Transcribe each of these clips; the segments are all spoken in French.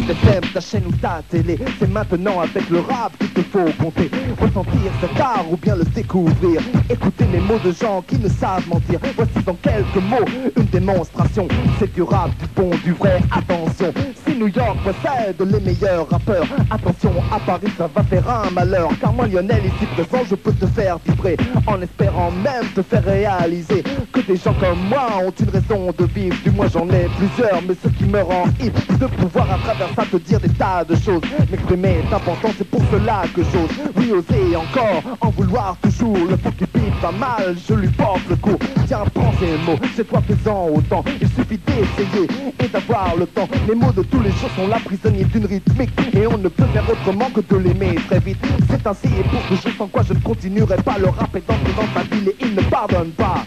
FM, ta chaîne ou ta télé. C'est maintenant avec le rap qu'il te faut compter. Ressentir cet art ou bien le découvrir. Écouter les mots de gens qui ne savent mentir. Voici dans quelques mots une démonstration. C'est du rap, du bon, du vrai, attention. Si New York possède les meilleurs rappeurs, attention, à Paris ça va faire un malheur. Car moi Lionel ici présent, je peux te faire vibrer, en espérant même te faire réaliser que des gens comme moi ont une raison de vivre. Du moins j'en ai plusieurs, mais ce qui me rend ivre, c'est de pouvoir à travers ça te dire des tas de choses. M'exprimer est important, c'est pour cela que j'ose. Oui, oser encore, en vouloir toujours. Le fou qui pique pas mal, je lui porte le coup. Tiens, prends ces mots, c'est toi faisant autant. Il suffit d'essayer et d'avoir le temps. Les mots de tous les jours sont là, prisonniers d'une rythmique. Et on ne peut faire autrement que de l'aimer très vite. C'est ainsi et pour toujours, sans quoi je ne continuerai pas. Le rap est entré dans sa ville et il ne pardonne pas.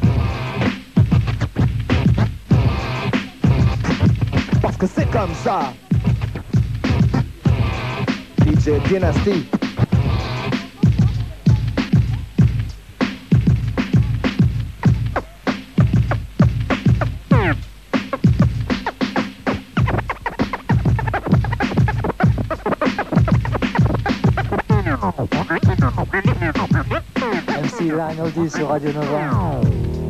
Parce que c'est comme ça. DJ Dynasty. MC Lionel sur Radio Nova.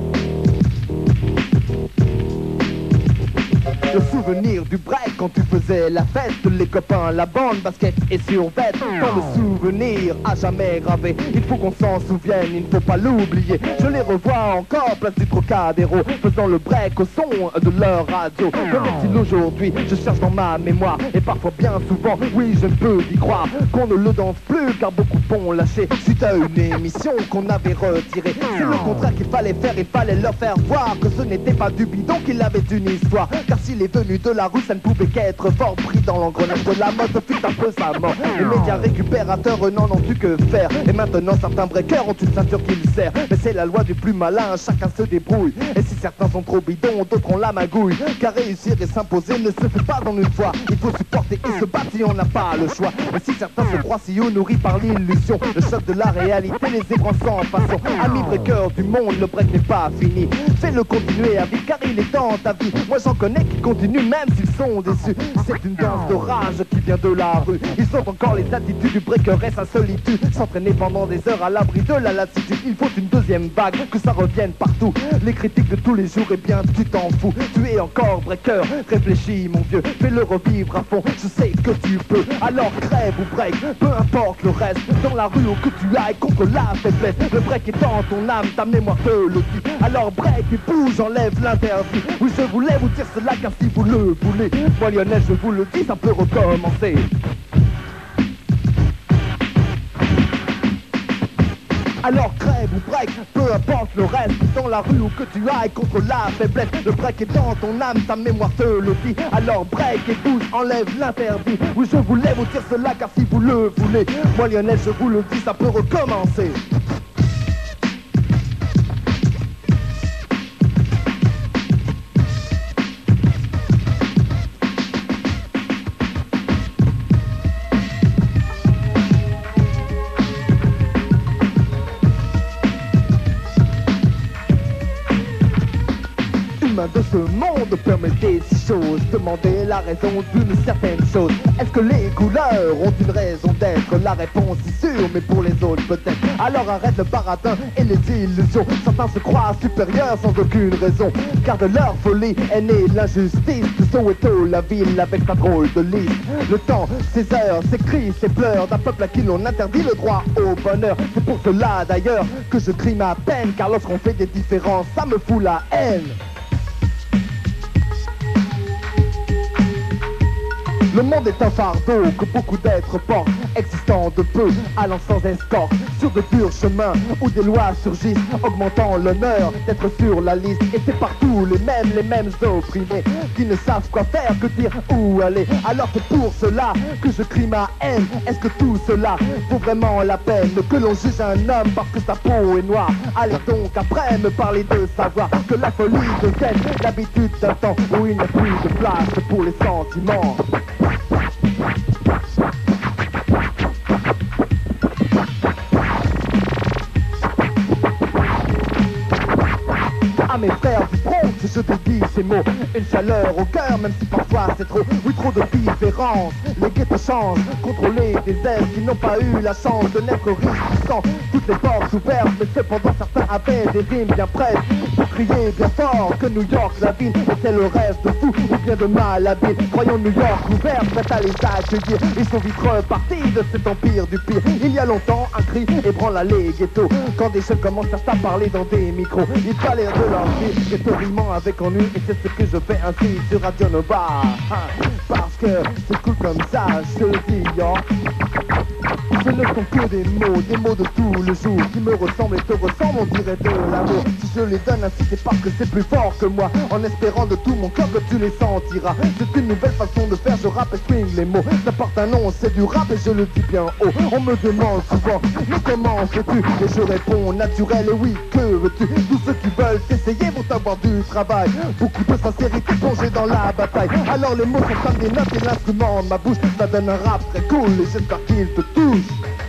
Le souvenir du break quand tu faisais la fête, les copains, la bande, basket et survêt. Dans le souvenir à jamais gravé, il faut qu'on s'en souvienne, il ne faut pas l'oublier. Je les revois encore, place du Trocadéro, faisant le break au son de leur radio. Comme est-il aujourd'hui, je cherche dans ma mémoire, et parfois bien souvent, oui je ne peux y croire, qu'on ne le danse plus car beaucoup ont lâché suite à une émission qu'on avait retirée. C'est le contraire qu'il fallait faire, il fallait leur faire voir que ce n'était pas du bidon, qu'il avait une histoire. Car s'il est venu de la rue, ça ne pouvait qu'être fort. Pris dans l'engrenage de la mode, fut un peu sa mort. Les médias récupérateurs n'en ont su que faire. Et maintenant certains breakers ont une ceinture qui le sert. Mais c'est la loi du plus malin, chacun se débrouille. Et si certains sont trop bidons, d'autres ont la magouille. Car réussir et s'imposer ne se fait pas en une fois. Il faut supporter et se battre si on n'a pas le choix. Et si certains se croient si haut nourris par l'illusion, le choc de la réalité les ébranle sans façon. Ami breaker du monde, le break n'est pas fini. Fais-le continuer à vivre car il est dans ta vie. Moi j'en connais qui continuent même s'ils sont déçus. C'est une danse de rage qui vient de la rue. Ils ont encore les attitudes du breaker et sa solitude. S'entraîner pendant des heures à l'abri de la lassitude. Il faut une deuxième vague, que ça revienne partout. Les critiques de tous les jours, eh bien tu t'en fous. Tu es encore breaker, réfléchis mon vieux. Fais-le revivre à fond, je sais que tu peux. Alors crève ou break, peu importe le reste. Dans la rue où que tu ailles contre la faiblesse. Le break est dans ton âme, ta mémoire te le dit. Alors break et bouge, enlève l'interdit. Oui je voulais vous dire cela car si vous le voulez, moi Lionel je vous le dis, ça peut recommencer. Alors crève ou break, peu importe le reste. Dans la rue où que tu ailles contre la faiblesse. Le break est dans ton âme, ta mémoire te le dit. Alors break et bouge, enlève l'interdit. Oui je voulais vous dire cela car si vous le voulez, moi Lionel je vous le dis, ça peut recommencer. De ce monde permettez ces choses. Demandez la raison d'une certaine chose. Est-ce que les couleurs ont une raison d'être? La réponse est sûre, mais pour les autres peut-être. Alors arrête le baratin et les illusions. Certains se croient supérieurs sans aucune raison, car de leur folie est née l'injustice. De Soweto, la ville avec sa drôle de liste. Le temps, ses heures, ses cris, ses pleurs d'un peuple à qui l'on interdit le droit au bonheur. C'est pour cela d'ailleurs que je crie ma peine, car lorsqu'on fait des différences, ça me fout la haine. Le monde est un fardeau que beaucoup d'êtres portent, existant de peu, allant sans escorte, sur de durs chemins où des lois surgissent, augmentant l'honneur d'être sur la liste. Et c'est partout les mêmes opprimés, qui ne savent quoi faire, que dire, où aller. Alors c'est pour cela que je crie ma haine. Est-ce que tout cela vaut vraiment la peine que l'on juge un homme parce que sa peau est noire? Allez donc après me parler de savoir que la folie devienne l'habitude d'un temps où il n'y a plus de place pour les sentiments. À mes frères du Bronx, je te dis ces mots, une chaleur au cœur, même si parfois c'est trop, oui trop de différence. Les ghettos changent, contrôler des ailes qui n'ont pas eu la chance de naître riches, sans toutes les portes ouvertes, mais cependant certains avaient des rimes bien prêtes pour crier bien fort que New York la ville était le rêve de fou ou bien de malhabile. Croyons New York ouvert, prête à les accueillir. Ils sont vite repartis de cet empire du pire. Il y a longtemps un cri ébranla les ghettos quand des jeunes commencent à parler dans des micros. Ils parlaient de leur vie, ghetto rimant avec ennui, et c'est ce que je fais ainsi sur Radio Nova. Parce que c'est cool comme ça, je le dis, yo. Ce ne sont que des mots de tous les jours qui me ressemblent et te ressemblent, on dirait de l'amour. Si je les donne ainsi, c'est parce que c'est plus fort que moi, en espérant de tout mon cœur que tu les sentiras. C'est une nouvelle façon de faire, je rappe et swing les mots. Ça porte un nom, c'est du rap et je le dis bien haut. On me demande souvent, mais comment fais-tu? Et je réponds naturel et oui, que veux-tu? Tous ceux qui veulent t'essayer vont avoir du travail, beaucoup de sincérité plongée dans la bataille. Alors les mots sont comme des notes et l'instrument de ma bouche, ça donne un rap très cool et j'espère qu'il te touche.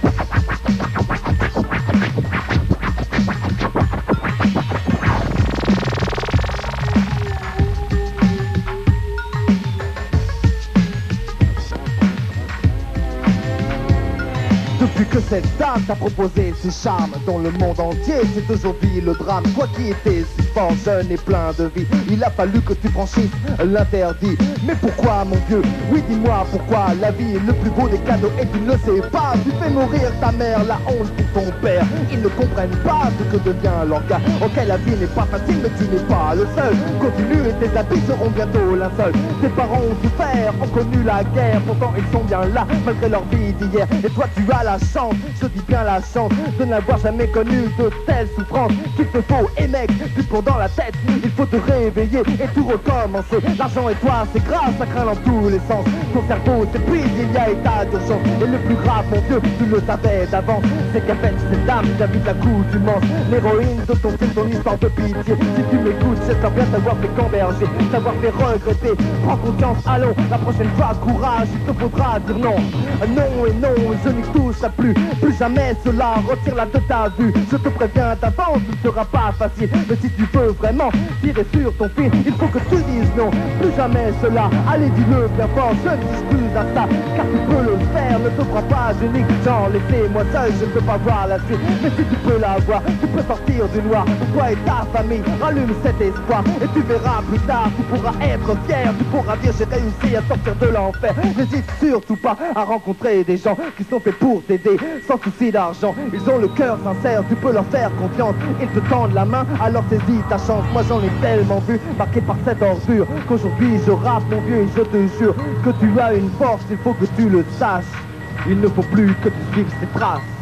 Depuis que cette dame t'a proposé ses charmes dans le monde entier, c'est aujourd'hui le drame. Toi qui étais si fort, jeune et plein de vie, il a fallu que tu franchisses l'interdit. Mais pourquoi mon vieux? Oui dis-moi pourquoi? La vie est le plus beau des cadeaux et tu ne le sais pas. Tu fais mourir ta mère, la honte pour ton père. Ils ne comprennent pas ce que devient leur gars. Ok, la vie n'est pas facile mais tu n'es pas le seul. Continue et tes habits seront bientôt linceul. Tes parents ont souffert, ont connu la guerre, pourtant ils sont bien là malgré leur vie d'hier. Et toi tu as la chance, je dis bien la chance, de n'avoir jamais connu de telles souffrances. Qu'il te faut, et mec, du plomb dans la tête, il faut te réveiller et tout recommencer. L'argent et toi c'est grave, ça craint dans tous les sens. Ton cerveau s'épuise, il y a état d'urgence. Et le plus grave mon vieux, tu le savais d'avance, c'est qu'à fait cette dame t'invite la l'accoutumance. L'héroïne de ton film, ton histoire de pitié. Si tu m'écoutes, j'espère bien t'avoir fait camberger, t'avoir fait regretter. Prends conscience, allons, la prochaine fois courage, il te faudra dire non. Non et non, je n'y touche plus jamais cela, retire-la de ta vue. Je te préviens d'avance, ce ne sera pas facile. Mais si tu veux vraiment tirer sur ton fil, il faut que tu dises non, plus jamais cela. Allez dis-le bien fort, je ne dis plus à ça, car tu peux le faire, ne te crois pas unique. Genre laissez-moi seul, je ne peux pas voir la suite. Mais si tu peux la voir, tu peux sortir du noir. Pour toi et ta famille, rallume cet espoir. Et tu verras plus tard, tu pourras être fier. Tu pourras dire j'ai réussi à sortir de l'enfer. N'hésite surtout pas à rencontrer des gens qui sont faits pour t'aider, sans souci d'argent. Ils ont le cœur sincère, tu peux leur faire confiance. Ils te tendent la main, alors saisis ta chance. Moi j'en ai tellement vu, marqué par cette ordure, qu'aujourd'hui je rappe mon vieux et je te jure que tu as une force, il faut que tu le saches. Il ne faut plus que tu suives ces traces.